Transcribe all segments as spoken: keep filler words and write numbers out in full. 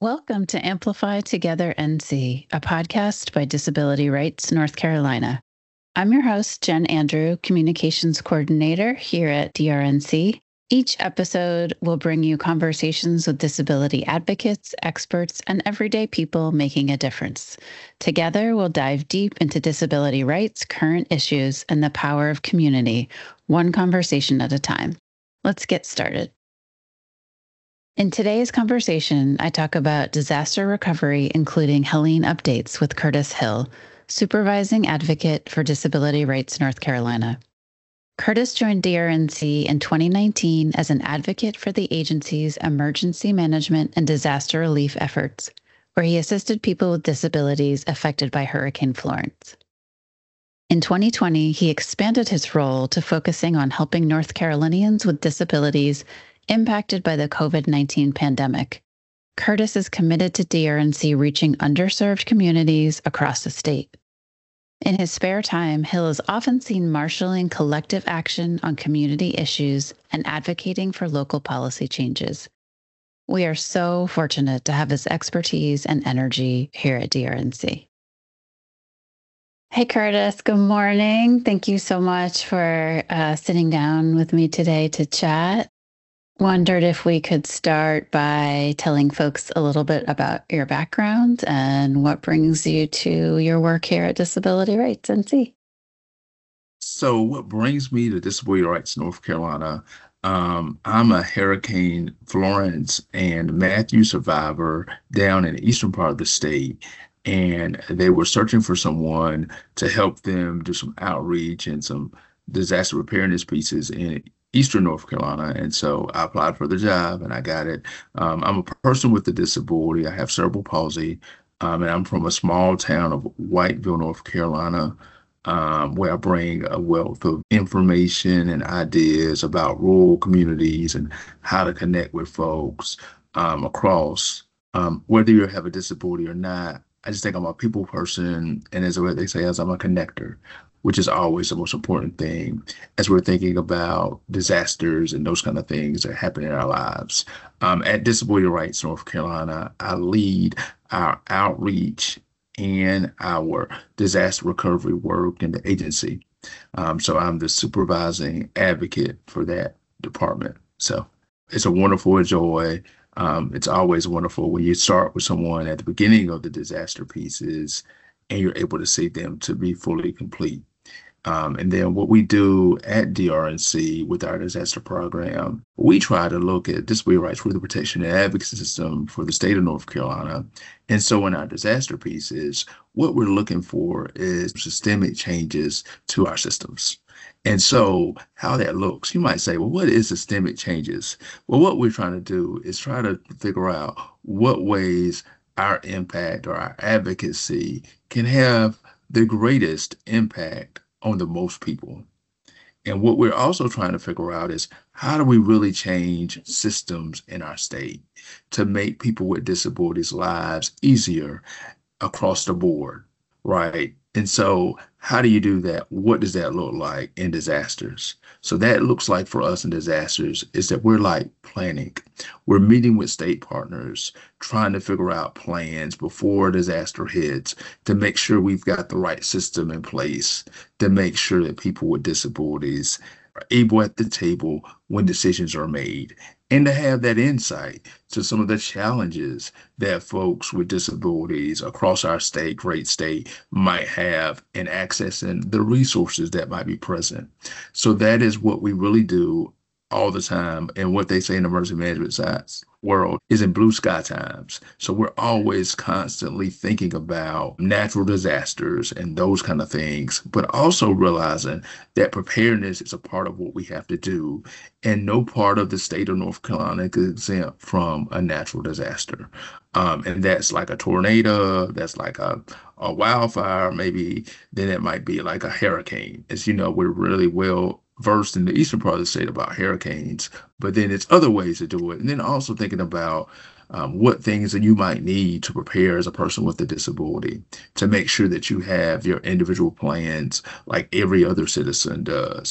Welcome to Amplify Together N C, a podcast by Disability Rights North Carolina. I'm your host, Jen Andrew, Communications Coordinator here at D R N C. Each episode will bring you conversations with disability advocates, experts, and everyday people making a difference. Together, we'll dive deep into disability rights, current issues, and the power of community, one conversation at a time. Let's get started. In today's conversation, I talk about disaster recovery, including Helene updates with Curtis Hill, Supervising Advocate for Disability Rights North Carolina. Curtis joined D R N C in twenty nineteen as an advocate for the agency's emergency management and disaster relief efforts, where he assisted people with disabilities affected by Hurricane Florence. In twenty twenty, he expanded his role to focusing on helping North Carolinians with disabilities impacted by the COVID nineteen pandemic. Curtis is committed to D R N C reaching underserved communities across the state. In his spare time, Hill is often seen marshaling collective action on community issues and advocating for local policy changes. We are so fortunate to have his expertise and energy here at D R N C. Hey, Curtis, good morning. Thank you so much for uh, sitting down with me today to chat. Wondered if we could start by telling folks a little bit about your background and what brings you to your work here at Disability Rights N C. So what brings me to Disability Rights North Carolina, um, I'm a Hurricane Florence and Matthew survivor down in the eastern part of the state. And they were searching for someone to help them do some outreach and some disaster preparedness pieces in Eastern North Carolina. And so I applied for the job and I got it. Um, I'm a person with a disability. I have cerebral palsy, um, and I'm from a small town of Whiteville, North Carolina, um, where I bring a wealth of information and ideas about rural communities and how to connect with folks um, across, um, whether you have a disability or not. I just think I'm a people person, and as what they say, as I'm a connector, which is always the most important thing as we're thinking about disasters and those kind of things that happen in our lives. Um, at Disability Rights North Carolina, I lead our outreach and our disaster recovery work in the agency. Um, so I'm the supervising advocate for that department. So it's a wonderful joy. Um, it's always wonderful when you start with someone at the beginning of the disaster pieces and you're able to see them to be fully complete. Um, and then what we do at D R N C with our disaster program, we try to look at disability rights for the protection and advocacy system for the state of North Carolina. And so in our disaster pieces, what we're looking for is systemic changes to our systems. And so how that looks, you might say, well, what is systemic changes? Well, what we're trying to do is try to figure out what ways our impact or our advocacy can have the greatest impact on the most people. And what we're also trying to figure out is how do we really change systems in our state to make people with disabilities lives easier across the board, right? And so how do you do that? What does that look like in disasters? So that looks like for us in disasters is that we're like planning. We're meeting with state partners, trying to figure out plans before a disaster hits to make sure we've got the right system in place to make sure that people with disabilities are able at the table when decisions are made, and to have that insight to some of the challenges that folks with disabilities across our state, great state, might have in accessing the resources that might be present. So that is what we really do all the time. And what they say in the emergency management science world is in blue sky times. So we're always constantly thinking about natural disasters and those kind of things, but also realizing that preparedness is a part of what we have to do. And no part of the state of North Carolina is exempt from a natural disaster. Um, and that's like a tornado, that's like a, a wildfire, maybe then it might be like a hurricane. As you know, we're really well versed in the eastern part of the state about hurricanes, but then it's other ways to do it. And then also thinking about um, what things that you might need to prepare as a person with a disability to make sure that you have your individual plans like every other citizen does.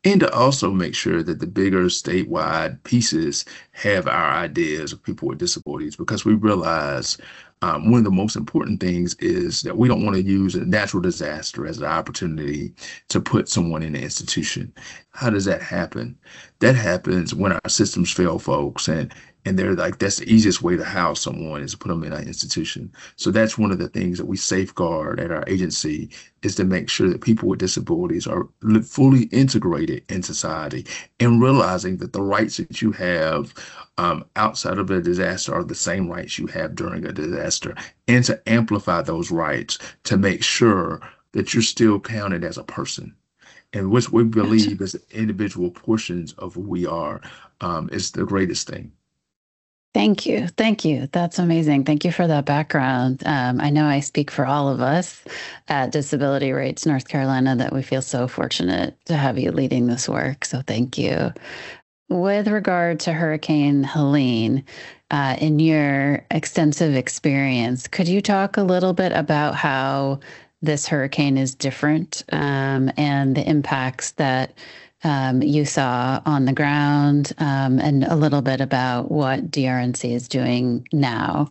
and to also make sure that the bigger statewide pieces have our ideas of people with disabilities, because we realize um, one of the most important things is that we don't want to use a natural disaster as an opportunity to put someone in an institution. How does that happen? That happens when our systems fail, folks, and and they're like, that's the easiest way to house someone is to put them in an institution. So that's one of the things that we safeguard at our agency, is to make sure that people with disabilities are fully integrated in society, and realizing that the rights that you have um, outside of a disaster are the same rights you have during a disaster, and to amplify those rights to make sure that you're still counted as a person. And which we Gotcha. believe as individual portions of who we are um, is the greatest thing. Thank you. Thank you. That's amazing. Thank you for that background. Um, I know I speak for all of us at Disability Rights North Carolina that we feel so fortunate to have you leading this work. So thank you. With regard to Hurricane Helene, uh, in your extensive experience, could you talk a little bit about how this hurricane is different um, and the impacts that um, you saw on the ground, um, and a little bit about what D R N C is doing now?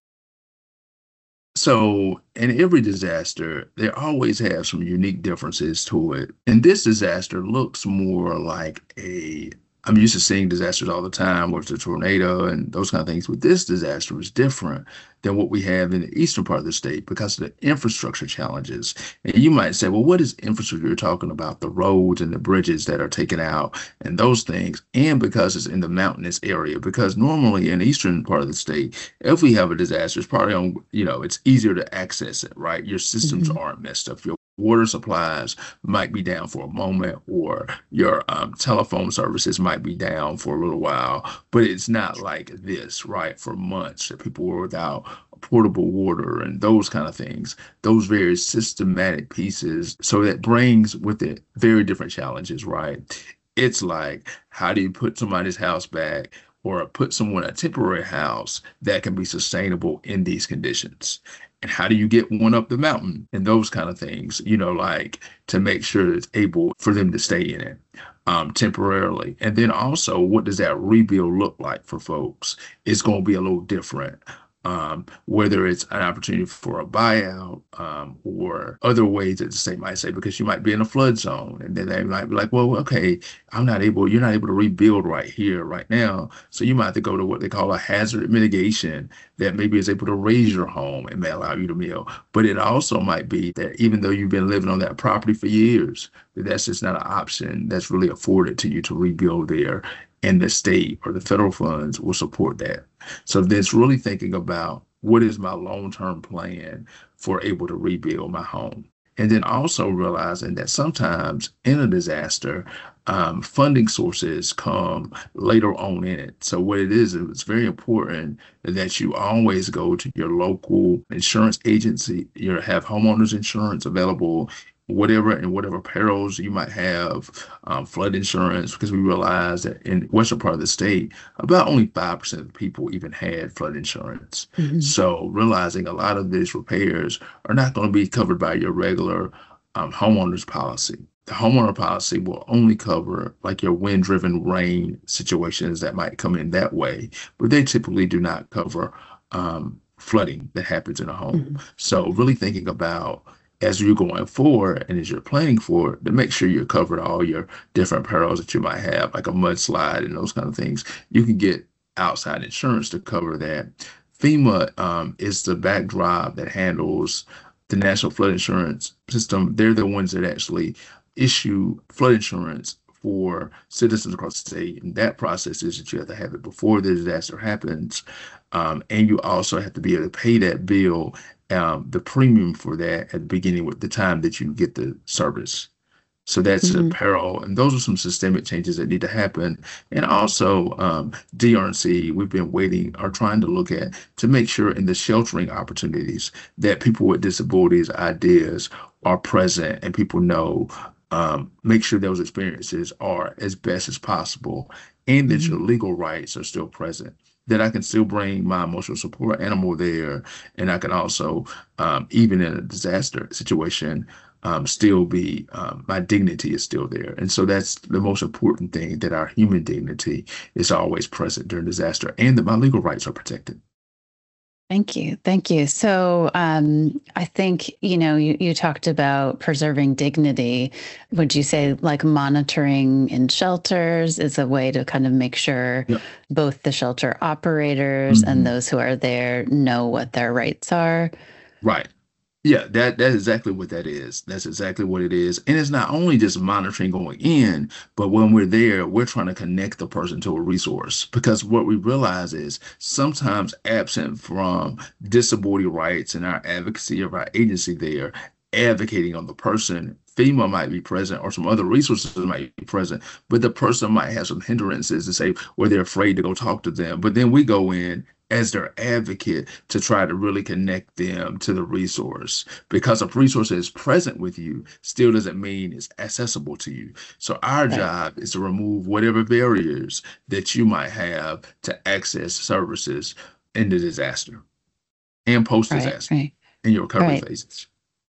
So, in every disaster, they always have some unique differences to it. And this disaster looks more like a, I'm used to seeing disasters all the time, where it's a tornado and those kind of things. But this disaster was different than what we have in the eastern part of the state because of the infrastructure challenges. And you might say, well, what is infrastructure? You're talking about the roads and the bridges that are taken out and those things. And because it's in the mountainous area, because normally in the eastern part of the state, if we have a disaster, it's probably on, you know, it's easier to access it, right? Your systems Mhm. aren't messed up. Your water supplies might be down for a moment, or your um, telephone services might be down for a little while, but it's not like this, right? For months that people were without portable water and those kind of things, those very systematic pieces. So that brings with it very different challenges, right? It's like, how do you put somebody's house back, or put someone in a temporary house that can be sustainable in these conditions? And how do you get one up the mountain and those kind of things, you know, like to make sure it's able for them to stay in it um, temporarily. And then also, what does that rebuild look like for folks? It's going to be a little different. Um, whether it's an opportunity for a buyout um, or other ways that the state might say, because you might be in a flood zone, and then they might be like, well, okay, I'm not able, you're not able to rebuild right here, right now. So you might have to go to what they call a hazard mitigation that maybe is able to raise your home and may allow you to build. But it also might be that even though you've been living on that property for years, that that's just not an option that's really afforded to you to rebuild there. And the state or the federal funds will support that. So that's really thinking about, what is my long-term plan for able to rebuild my home? And then also realizing that sometimes in a disaster, um, funding sources come later on in it. So what it is, it's very important that you always go to your local insurance agency, you have homeowners insurance available, whatever and whatever perils you might have, um, flood insurance, because we realize that in western part of the state, about only five percent of the people even had flood insurance. Mhm. So realizing a lot of these repairs are not going to be covered by your regular um, homeowner's policy. The homeowner policy will only cover like your wind-driven rain situations that might come in that way, but they typically do not cover um, flooding that happens in a home. Mhm. So really thinking about, as you're going forward and as you're planning for it, to make sure you're covered all your different perils that you might have, like a mudslide and those kind of things. You can get outside insurance to cover that. FEMA um, is the backdrop that handles the National Flood Insurance System. They're the ones that actually issue flood insurance for citizens across the state. And that process is that you have to have it before the disaster happens. Um, and you also have to be able to pay that bill, um, the premium for that at the beginning with the time that you get the service. So that's a Mhm. peril. And those are some systemic changes that need to happen. And also, um, D R N C, we've been waiting or trying to look at to make sure in the sheltering opportunities that people with disabilities ideas are present, and people know, um, make sure those experiences are as best as possible, and that your Mhm. legal rights are still present. That I can still bring my emotional support animal there, and I can also, um, even in a disaster situation, um, still be, um, my dignity is still there. And so that's the most important thing, that our human dignity is always present during disaster and that my legal rights are protected. Thank you. Thank you. So um, I think, you know, you, you talked about preserving dignity. Would you say like monitoring in shelters is a way to kind of make sure Yep. both the shelter operators and Mhm. those who are there know what their rights are? Right. Yeah, that that's exactly what that is. That's exactly what it is. And it's not only just monitoring going in, but when we're there, we're trying to connect the person to a resource. Because what we realize is sometimes absent from disability rights and our advocacy of our agency there, advocating on the person, FEMA might be present or some other resources might be present, but the person might have some hindrances to say where they're afraid to go talk to them. But then we go in as their advocate to try to really connect them to the resource, because a resource that is present with you still doesn't mean it's accessible to you. So our Right. job is to remove whatever barriers that you might have to access services in the disaster and post Right. disaster Right. in your recovery Right. phases.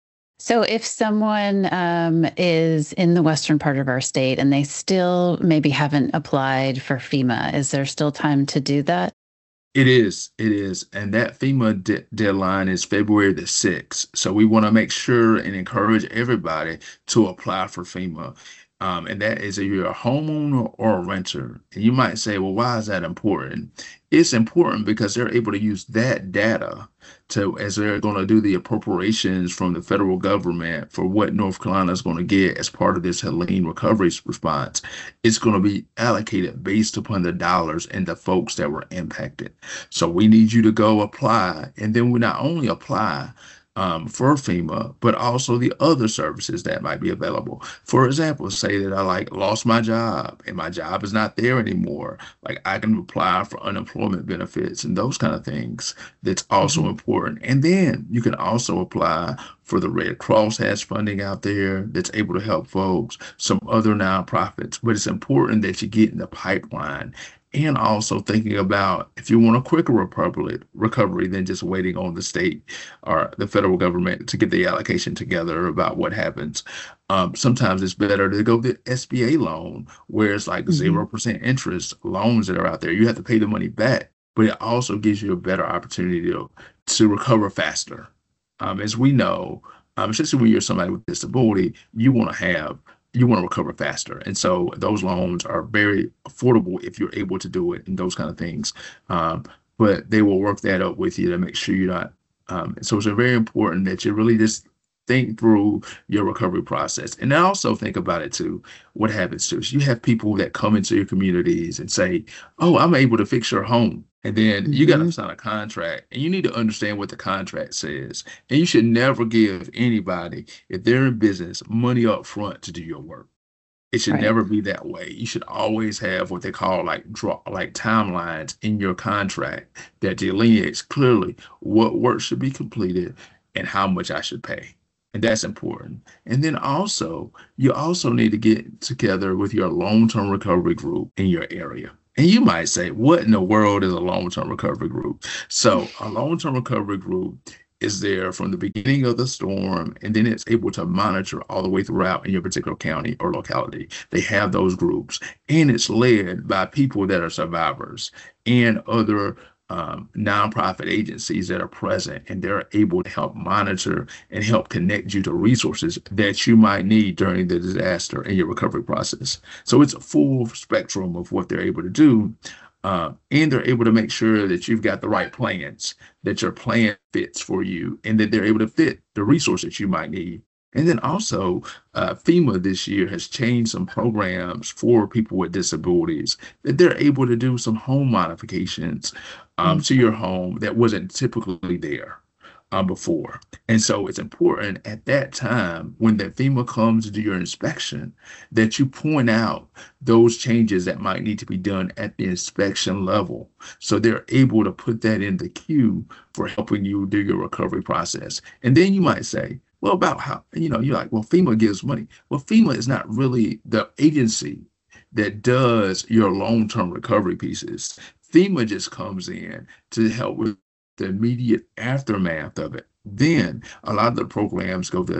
So if someone um, is in the western part of our state and they still maybe haven't applied for FEMA, is there still time to do that? It is, it is. And that FEMA de deadline is February the sixth. So we want to make sure and encourage everybody to apply for FEMA. Um, and that is if you're a homeowner or a renter. And you might say, well, why is that important? It's important because they're able to use that data to, as they're going to do the appropriations from the federal government for what North Carolina is going to get as part of this Helene recovery response. It's going to be allocated based upon the dollars and the folks that were impacted. So we need you to go apply. And then we not only apply um, for FEMA, but also the other services that might be available. For example, say that I like lost my job and my job is not there anymore. Like I can apply for unemployment benefits and those kind of things. That's also Mhm. important. And then you can also apply for the Red Cross has funding out there that's able to help folks, some other nonprofits. But it's important that you get in the pipeline and also thinking about if you want a quicker recovery, recovery than just waiting on the state or the federal government to get the allocation together about what happens. Um, sometimes it's better to go the S B A loan, where it's like Mhm. zero percent interest loans that are out there. You have to pay the money back, but it also gives you a better opportunity to, to recover faster. Um, as we know, um, especially when you're somebody with disability, you want to have you want to recover faster. And so those loans are very affordable if you're able to do it and those kind of things. Um, but they will work that up with you to make sure you're not. Um, so it's very important that you really just think through your recovery process. And also think about it too. What happens to us? You have people that come into your communities and say, oh, I'm able to fix your home. And then you got to Mhm. sign a contract and you need to understand what the contract says. And you should never give anybody, if they're in business, money up front to do your work. It should Right. never be that way. You should always have what they call like draw like timelines in your contract that delineates clearly what work should be completed and how much I should pay. And that's important. And then also, you also need to get together with your long-term recovery group in your area. And you might say, what in the world is a long-term recovery group? So, a long-term recovery group is there from the beginning of the storm, and then it's able to monitor all the way throughout in your particular county or locality. They have those groups, and it's led by people that are survivors and other um, nonprofit agencies that are present, and they're able to help monitor and help connect you to resources that you might need during the disaster in your recovery process. So it's a full spectrum of what they're able to do. Uh, and they're able to make sure that you've got the right plans, that your plan fits for you, and that they're able to fit the resources you might need. And then also, uh, FEMA this year has changed some programs for people with disabilities that they're able to do some home modifications um, Mm. to your home that wasn't typically there um, before. And so it's important at that time when the FEMA comes to do your inspection that you point out those changes that might need to be done at the inspection level. So they're able to put that in the queue for helping you do your recovery process. And then you might say, well, about how, you know, you're like, well, FEMA gives money. Well, FEMA is not really the agency that does your long-term recovery pieces. FEMA just comes in to help with the immediate aftermath of it. Then a lot of the programs go to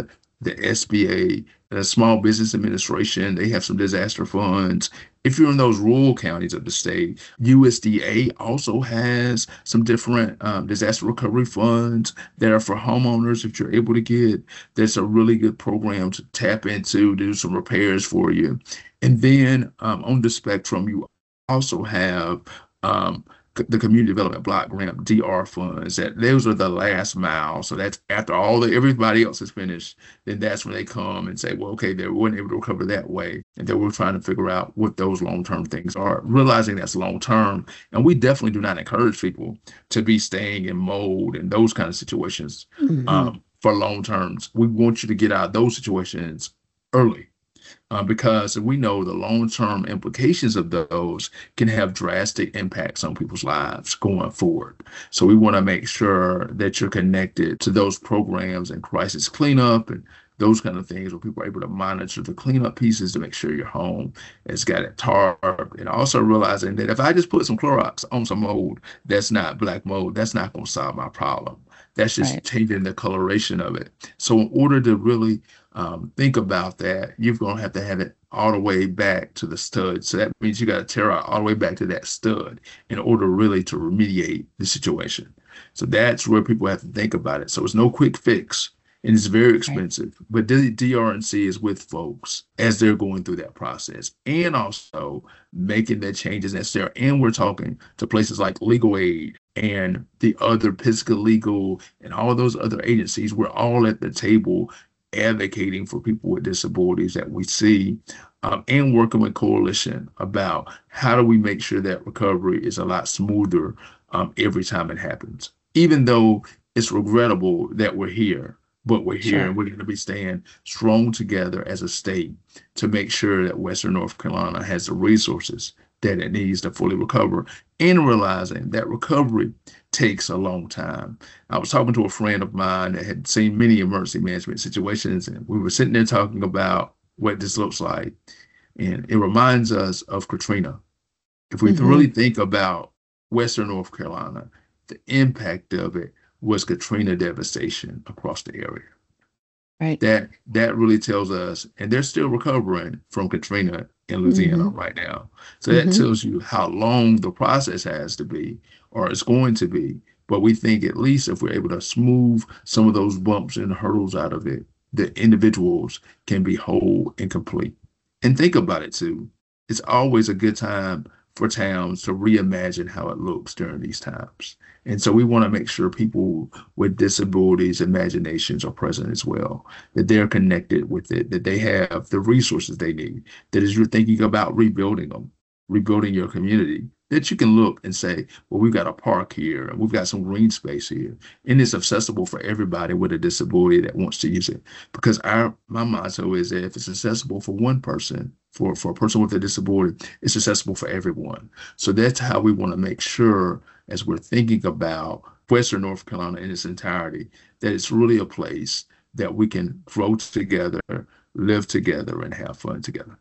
the S B A, the Small Business Administration. They have some disaster funds. If you're in those rural counties of the state, U S D A also has some different um, disaster recovery funds that are for homeowners. If you're able to get, that's a really good program to tap into, do some repairs for you. And then um, on the spectrum, you also have um, the community development block grant D R funds. That those are the last mile. So that's after all the everybody else is finished, then that's when they come and say, well, okay, they weren't able to recover that way, and then we're trying to figure out what those long-term things are, realizing that's long-term. And we definitely do not encourage people to be staying in mold and those kind of situations Mm-hmm. um, for long terms. We want you to get out of those situations early. Uh, because we know the long-term implications of those can have drastic impacts on people's lives going forward. So we want to make sure that you're connected to those programs and crisis cleanup and those kind of things where people are able to monitor the cleanup pieces to make sure your home has got it tarp. And also realizing that if I just put some Clorox on some mold, that's not black mold, that's not going to solve my problem. That's just Right. changing the coloration of it. So in order to really um, think about that, you're going to have to have it all the way back to the stud. So that means you got to tear out all the way back to that stud in order really to remediate the situation. So that's where people have to think about it. So it's no quick fix and it's very expensive, right. But D R N C is with folks as they're going through that process and also making the changes necessary. And we're talking to places like Legal Aid and the other Pisgah Legal and all those other agencies. We're all at the table advocating for people with disabilities that we see um, and working with Coalition about how do we make sure that recovery is a lot smoother um, every time it happens, even though it's regrettable that we're here. But we're here, sure. And we're going to be staying strong together as a state to make sure that Western North Carolina has the resources that it needs to fully recover, and realizing that recovery takes a long time. I was talking to a friend of mine that had seen many emergency management situations, and we were sitting there talking about what this looks like. And it reminds us of Katrina. If we mm-hmm. really think about Western North Carolina, the impact of it was Katrina devastation across the area. Right. That that really tells us, and they're still recovering from Katrina in Louisiana mm-hmm. right now. So that mm-hmm. tells you how long the process has to be, or it's going to be. But we think at least if we're able to smooth some of those bumps and hurdles out of it, the individuals can be whole and complete. And think about it too. It's always a good time for towns to reimagine how it looks during these times. And so we want to make sure people with disabilities, imaginations are present as well, that they're connected with it, that they have the resources they need, that as you're thinking about rebuilding them, rebuilding your community, that you can look and say, well, we've got a park here, and we've got some green space here, and it's accessible for everybody with a disability that wants to use it. Because our my motto is that if it's accessible for one person, for, for a person with a disability, it's accessible for everyone. So that's how we want to make sure, as we're thinking about Western North Carolina in its entirety, that it's really a place that we can grow together, live together, and have fun together.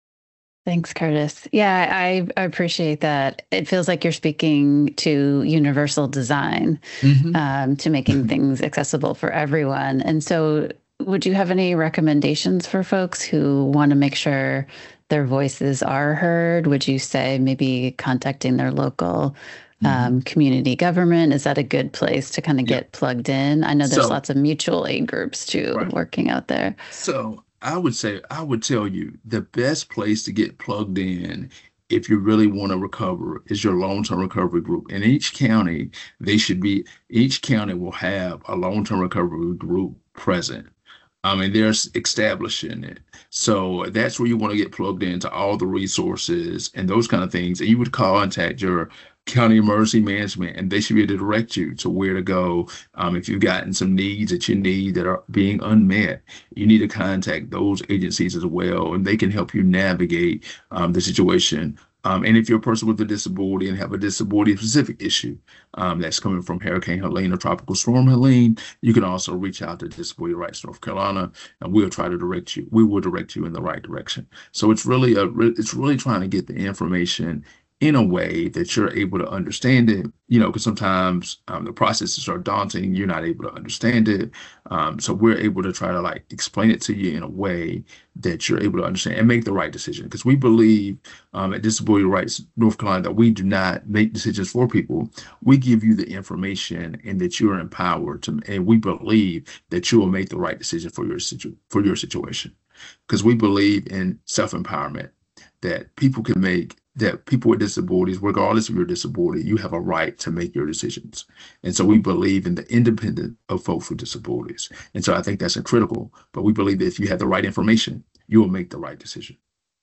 Thanks, Curtis. Yeah, I, I appreciate that. It feels like you're speaking to universal design, mm-hmm. um, to making things accessible for everyone. And so would you have any recommendations for folks who want to make sure their voices are heard? Would you say maybe contacting their local um, mm-hmm. community government? Is that a good place to kind of get yeah. plugged in? I know there's so, lots of mutual aid groups too right. working out there. So I would say, I would tell you the best place to get plugged in if you really want to recover is your long-term recovery group. In each county, they should be, each county will have a long-term recovery group present. I mean, they're establishing it. So that's where you want to get plugged into all the resources and those kind of things. And you would contact your county emergency management, and they should be able to direct you to where to go. Um, if you've gotten some needs that you need that are being unmet, you need to contact those agencies as well, and they can help you navigate um, the situation. Um, and if you're a person with a disability and have a disability-specific issue um, that's coming from Hurricane Helene or Tropical Storm Helene, you can also reach out to Disability Rights North Carolina, and we'll try to direct you. We will direct you in the right direction. So it's really a, it's really trying to get the information in a way that you're able to understand it, you know, because sometimes um, the processes are daunting. You're not able to understand it. Um, so we're able to try to like explain it to you in a way that you're able to understand and make the right decision. Because we believe um, at Disability Rights North Carolina that we do not make decisions for people. We give you the information and that you are empowered to, and we believe that you will make the right decision for your situ- for your situation. Because we believe in self-empowerment, that people can make that people with disabilities, regardless of your disability, you have a right to make your decisions. And so we believe in the independence of folks with disabilities. And so I think that's critical. But we believe that if you have the right information, you will make the right decision.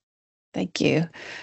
Thank you.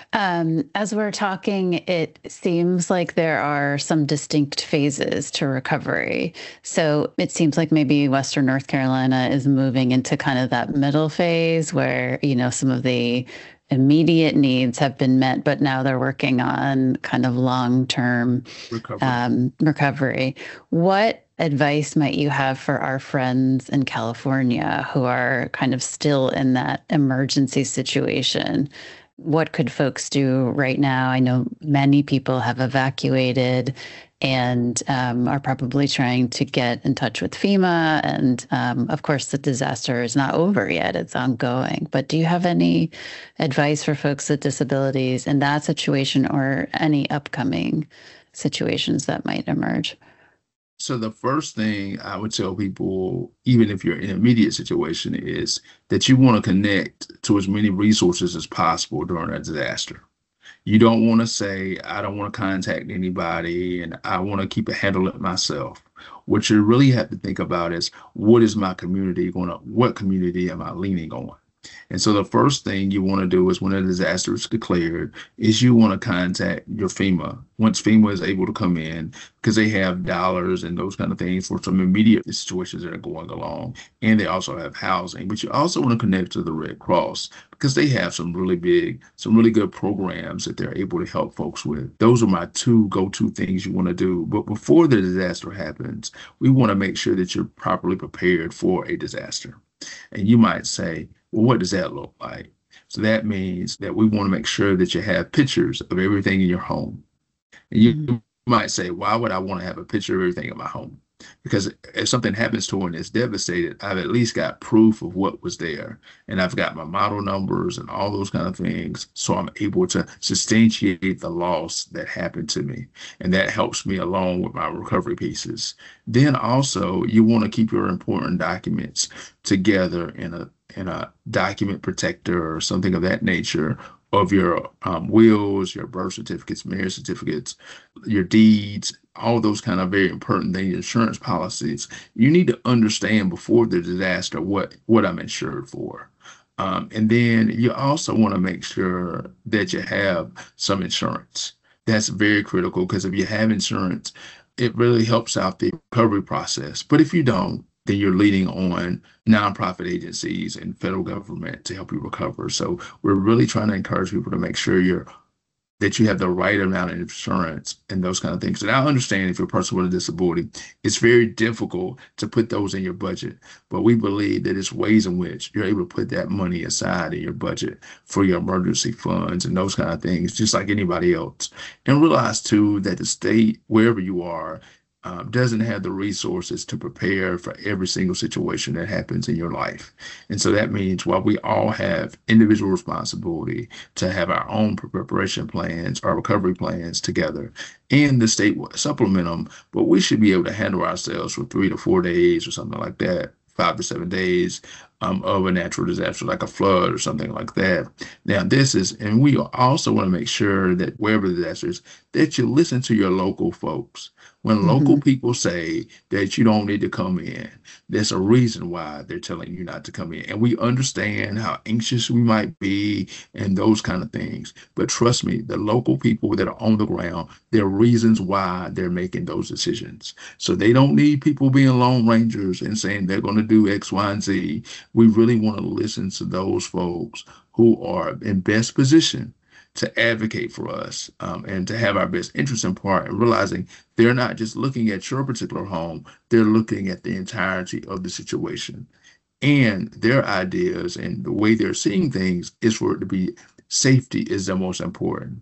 Um, as we're talking, it seems like there are some distinct phases to recovery. So it seems like maybe Western North Carolina is moving into kind of that middle phase where, you know, some of the immediate needs have been met, but now they're working on kind of long-term Recovery. um, recovery. What advice might you have for our friends in California who are kind of still in that emergency situation? What could folks do right now? I know many people have evacuated and um, are probably trying to get in touch with FEMA. And um, of course, the disaster is not over yet, it's ongoing. But do you have any advice for folks with disabilities in that situation or any upcoming situations that might emerge? So the first thing I would tell people, even if you're in an immediate situation, is that you want to connect to as many resources as possible during a disaster. You don't want to say, I don't want to contact anybody and I want to keep a handle it myself. What you really have to think about is, what is my community going to, what community am I leaning on? And so the first thing you want to do is when a disaster is declared is you want to contact your FEMA. Once FEMA is able to come in, because they have dollars and those kind of things for some immediate situations that are going along. And they also have housing, but you also want to connect to the Red Cross because they have some really big, some really good programs that they're able to help folks with. Those are my two go-to things you want to do. But before the disaster happens, we want to make sure that you're properly prepared for a disaster. And you might say, well, what does that look like? So that means that we want to make sure that you have pictures of everything in your home. And you Mhm. might say, why would I want to have a picture of everything in my home? Because if something happens to one that's devastated, I've at least got proof of what was there. And I've got my model numbers and all those kind of things. So I'm able to substantiate the loss that happened to me. And that helps me along with my recovery pieces. Then also, you want to keep your important documents together in a in a document protector or something of that nature, of your um, wills, your birth certificates, marriage certificates, your deeds, all those kind of very important things, insurance policies. You need to understand before the disaster what, what I'm insured for. Um, and then you also want to make sure that you have some insurance. That's very critical because if you have insurance, it really helps out the recovery process. But if you don't, then you're leaning on nonprofit agencies and federal government to help you recover. So we're really trying to encourage people to make sure you're that you have the right amount of insurance and those kind of things. And I understand if you're a person with a disability, it's very difficult to put those in your budget. But we believe that it's ways in which you're able to put that money aside in your budget for your emergency funds and those kind of things, just like anybody else. And realize too that the state, wherever you are, um, doesn't have the resources to prepare for every single situation that happens in your life. And so that means while we all have individual responsibility to have our own preparation plans, our recovery plans together, and the state will supplement them, but we should be able to handle ourselves for three to four days or something like that, five to seven days um, of a natural disaster like a flood or something like that. Now, this is, and we also want to make sure that wherever the disaster is, that you listen to your local folks. When local Mhm. people say that you don't need to come in, there's a reason why they're telling you not to come in. And we understand how anxious we might be and those kind of things. But trust me, the local people that are on the ground, there are reasons why they're making those decisions. So they don't need people being lone rangers and saying they're going to do X, Y, and Z. We really want to listen to those folks who are in best position to advocate for us um, and to have our best interest in part, and realizing they're not just looking at your particular home, they're looking at the entirety of the situation. And their ideas and the way they're seeing things is for it to be safety is the most important.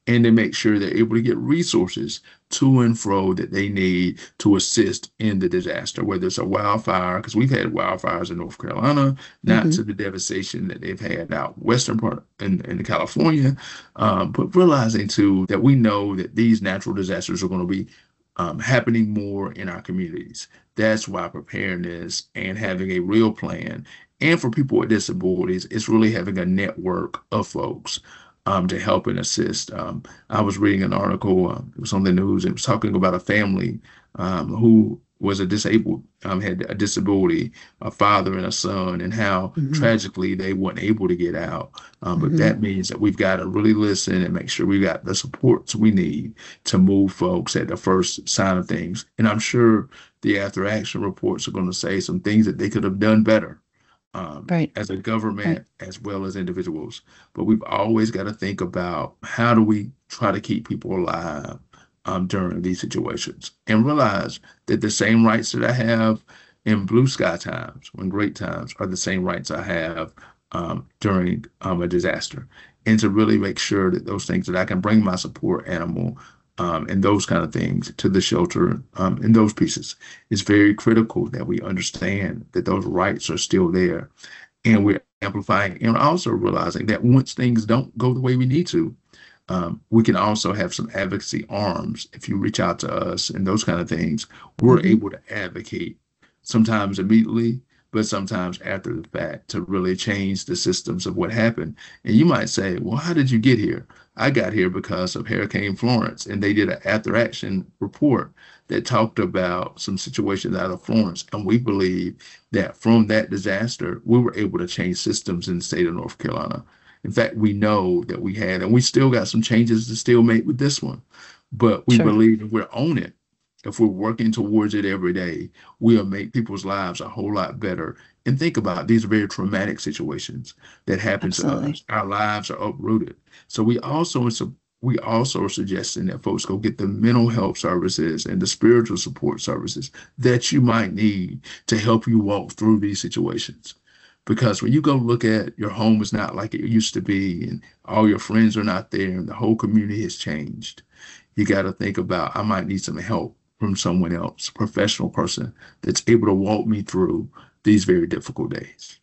and to make sure they're able to get resources to and fro that they need to assist in the disaster, whether it's a wildfire, because we've had wildfires in North Carolina, not Hmm. to the devastation that they've had out western part in, in California, um, but realizing too that we know that these natural disasters are going to be um, happening more in our communities. That's why preparedness and having a real plan, and for people with disabilities, it's really having a network of folks um, to help and assist. Um, I was reading an article, um, it was on the news, and it was talking about a family um, who was a disabled, um, had a disability, a father and a son, and how Hmm. tragically they weren't able to get out. Um, but Hmm. that means that we've got to really listen and make sure we got the supports we need to move folks at the first sign of things. And I'm sure the after action reports are going to say some things that they could have done better um, Right. as a Right. government as well as individuals. But we've always got to think about how do we try to keep people alive um, during these situations and realize that the same rights that I have in blue sky times, when great times, are the same rights I have um, during um, a disaster. And to really make sure that those things that I can bring my support animal um, and those kind of things to the shelter um, in those pieces. It's very critical that we understand that those rights are still there and we're amplifying and also realizing that once things don't go the way we need to, um, we can also have some advocacy arms. If you reach out to us and those kind of things, we're Hmm. able to advocate sometimes immediately, but sometimes after the fact to really change the systems of what happened. And you might say, well, how did you get here? I got here because of Hurricane Florence, and they did an after action report that talked about some situations out of Florence. And we believe that from that disaster, we were able to change systems in the state of North Carolina. In fact, we know that we had, and we still got some changes to still make with this one. But we Sure. believe if we're on it, if we're working towards it every day, we'll make people's lives a whole lot better. And think about these very traumatic situations that happen to Absolutely. us. Our lives are uprooted. So we also we also are suggesting that folks go get the mental health services and the spiritual support services that you might need to help you walk through these situations. Because when you go look at your home is not like it used to be, and all your friends are not there, and the whole community has changed, you got to think about I might need some help from someone else, a professional person that's able to walk me through these very difficult days.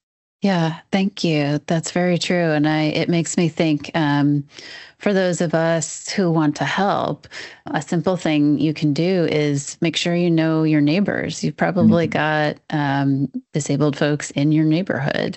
Yeah, thank you. That's very true. And I it makes me think um, for those of us who want to help, a simple thing you can do is make sure you know your neighbors. You've probably Mhm. got um, disabled folks in your neighborhood,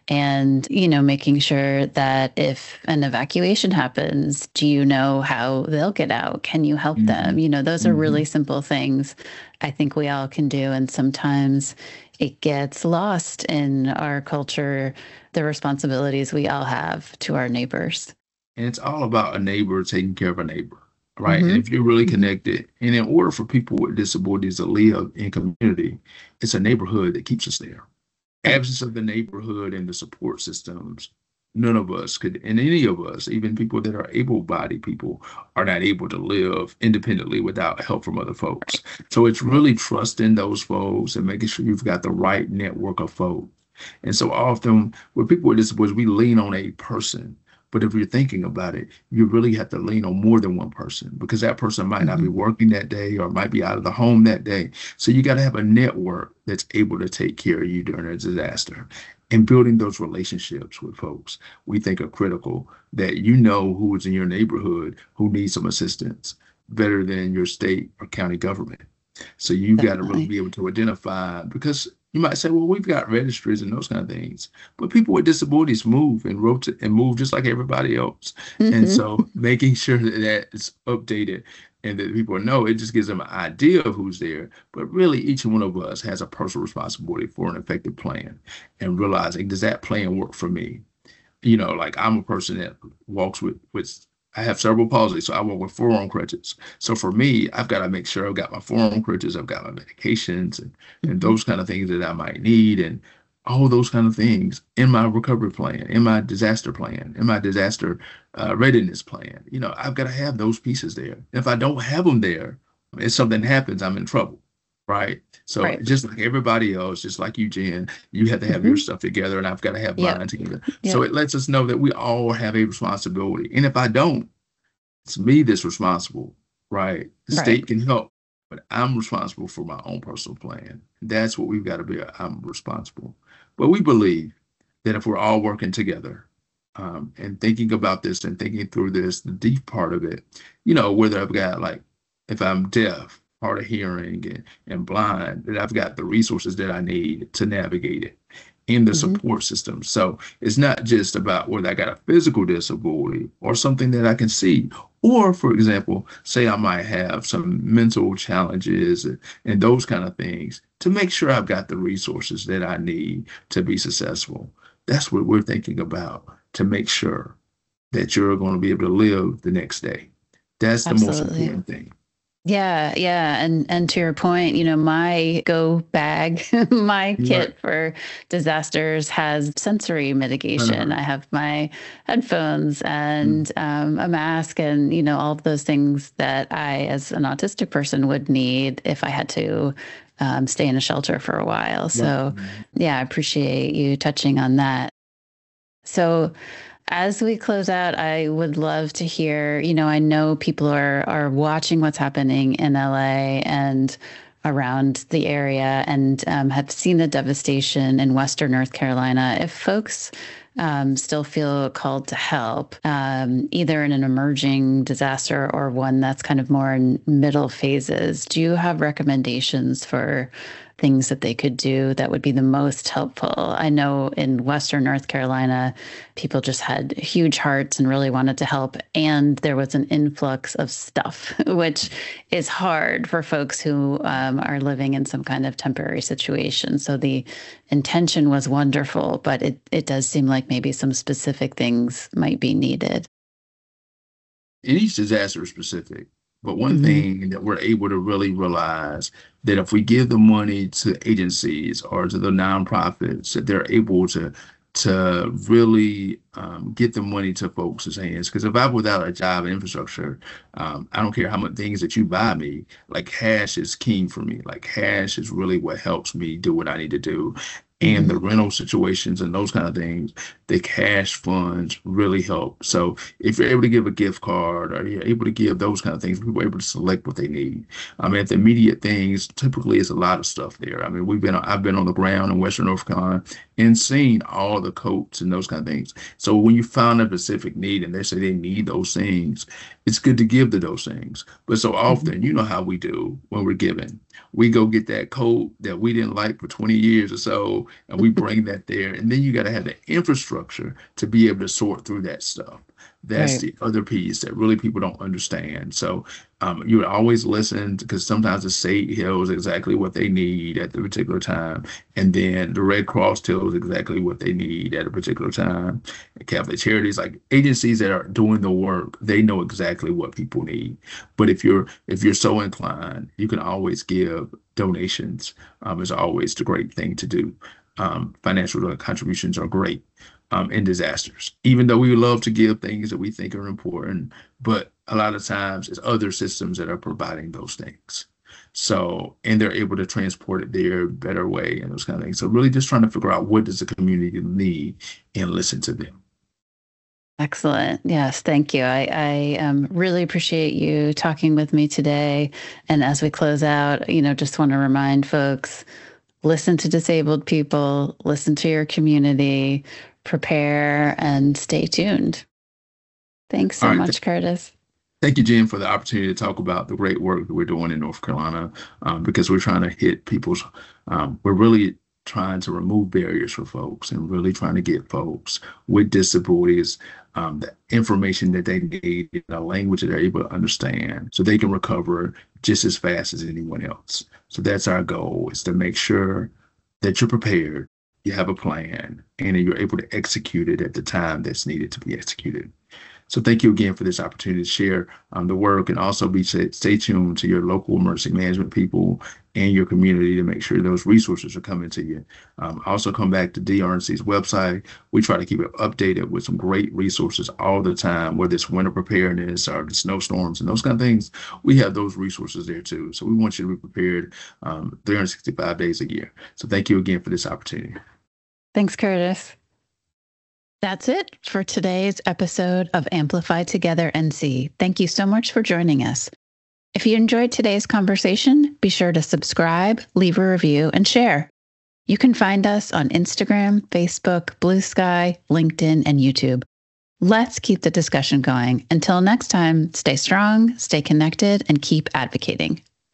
and you know, making sure that if an evacuation happens, do you know how they'll get out? Can you help them? Mhm. You know, those are really Mhm. simple things I think we all can do. And sometimes it gets lost in our culture, the responsibilities we all have to our neighbors. And it's all about a neighbor taking care of a neighbor, right? And Hmm. if you're really Hmm. connected, and in order for people with disabilities to live in community, it's a neighborhood that keeps us there. Right. Absence of the neighborhood and the support systems, none of us could, and any of us, even people that are able-bodied people, are not able to live independently without help from other folks. So it's Right. really trusting those folks and making sure you've got the right network of folks. And so often with people with disabilities, we lean on a person. But if you're thinking about it, you really have to lean on more than one person because that person might not Hmm. be working that day or might be out of the home that day. So you got to have a network that's able to take care of you during a disaster. And building those relationships with folks we think are critical that you know who is in your neighborhood who needs some assistance better than your state or county government. So you got to really Definitely. be able to identify because you might say, well, we've got registries and those kind of things, but people with disabilities move and rotate and move just like everybody else. And Hmm. so making sure that that's updated and that people know it just gives them an idea of who's there. But really, each one of us has a personal responsibility for an effective plan and realizing, does that plan work for me? You know, like I'm a person that walks with with I have cerebral palsy, so I walk with forearm crutches. So for me, I've got to make sure I've got my forearm crutches, I've got my medications and and Hmm. those kind of things that I might need and all those kind of things in my recovery plan, in my disaster plan, in my disaster uh, readiness plan. You know, I've got to have those pieces there. If I don't have them there, if something happens, I'm in trouble, right? So Right. just like everybody else, just like you, Jen, you have to have your Hmm. stuff together, and I've got to have Yep. mine together. So Yep. it lets us know that we all have a responsibility. And if I don't, It's me that's responsible, right? The Right. state can help, but I'm responsible for my own personal plan. That's what we've got to be. I'm responsible. But we believe that if we're all working together um, and thinking about this and thinking through this, the deep part of it, you know, whether I've got like, if I'm deaf, hard of hearing, and, and blind, that I've got the resources that I need to navigate it in the Hmm. support system. So it's not just about whether I got a physical disability or something that I can see. Or, for example, say I might have some mental challenges and, and those kind of things to make sure I've got the resources that I need to be successful. That's what we're thinking about to make sure that you're going to be able to live the next day. That's the most Absolutely. important thing. Yeah, yeah, and and to your point, you know, my go bag, my Right. kit for disasters has sensory mitigation. Uh, I have my headphones mm, and um, a mask, and you know, all of those things that I, as an autistic person, would need if I had to um, stay in a shelter for a while. right. So, yeah, I appreciate you touching on that. So, as we close out, I would love to hear, you know, I know people are are watching what's happening in L A and around the area and um, have seen the devastation in Western North Carolina. If folks um, still feel called to help, um, either in an emerging disaster or one that's kind of more in middle phases, do you have recommendations for things that they could do that would be the most helpful? I know in Western North Carolina, people just had huge hearts and really wanted to help. And there was an influx of stuff, which is hard for folks who um, are living in some kind of temporary situation. So the intention was wonderful, but it, it does seem like maybe some specific things might be needed. And each disaster is specific. But one Hmm. thing that we're able to really realize that if we give the money to agencies or to the nonprofits, that they're able to to really um, get the money to folks' hands. Because if I'm without a job and infrastructure, um, I don't care how much things that you buy me, like cash is king for me. Like cash is really what helps me do what I need to do. And the Hmm. rental situations and those kind of things, the cash funds really help. So if you're able to give a gift card or you're able to give those kind of things, people are able to select what they need. I mean, at the immediate things, typically it's a lot of stuff there. I mean, we've been I've been on the ground in Western North Carolina and seen all the coats and those kind of things. So when you find a specific need and they say they need those things, it's good to give to those things. But so Hmm. often, you know how we do when we're giving. We go get that coat that we didn't like for twenty years or so, and we bring that there. And then you got to have the infrastructure to be able to sort through that stuff. That's Right. the other piece that really people don't understand. So um, you would always listen because sometimes the state tells exactly what they need at the particular time, and then the Red Cross tells exactly what they need at a particular time. Catholic Charities, like agencies that are doing the work, they know exactly what people need. But if you're if you're so inclined, you can always give donations. Um, is always the great thing to do. Um, financial contributions are great um, in disasters, even though we would love to give things that we think are important, but a lot of times it's other systems that are providing those things. So, and they're able to transport it their better way and those kind of things. So really just trying to figure out what does the community need and listen to them. Excellent. Yes, thank you. I, I um, really appreciate you talking with me today. And as we close out, you know, just want to remind folks, listen to disabled people, listen to your community, prepare, and stay tuned. Thanks All so right. Th- much, Curtis. thank you, Jen, for the opportunity to talk about the great work that we're doing in North Carolina um, because we're trying to hit people's, um, we're really trying to remove barriers for folks and really trying to get folks with disabilities um, the information that they need in a language that they're able to understand so they can recover just as fast as anyone else. So that's our goal is to make sure that you're prepared, you have a plan, and you're able to execute it at the time that's needed to be executed. So thank you again for this opportunity to share um, the work and also be stay, stay tuned to your local emergency management people and your community to make sure those resources are coming to you. Um, also come back to D R N C's website. We try to keep it updated with some great resources all the time, whether it's winter preparedness or the snowstorms and those kind of things. We have those resources there too. So we want you to be prepared um, three hundred sixty-five days a year. So thank you again for this opportunity. Thanks, Curtis. That's it for today's episode of Amplify Together N C. Thank you so much for joining us. If you enjoyed today's conversation, be sure to subscribe, leave a review, and share. You can find us on Instagram, Facebook, Blue Sky, LinkedIn, and YouTube. Let's keep the discussion going. Until next time, stay strong, stay connected, and keep advocating.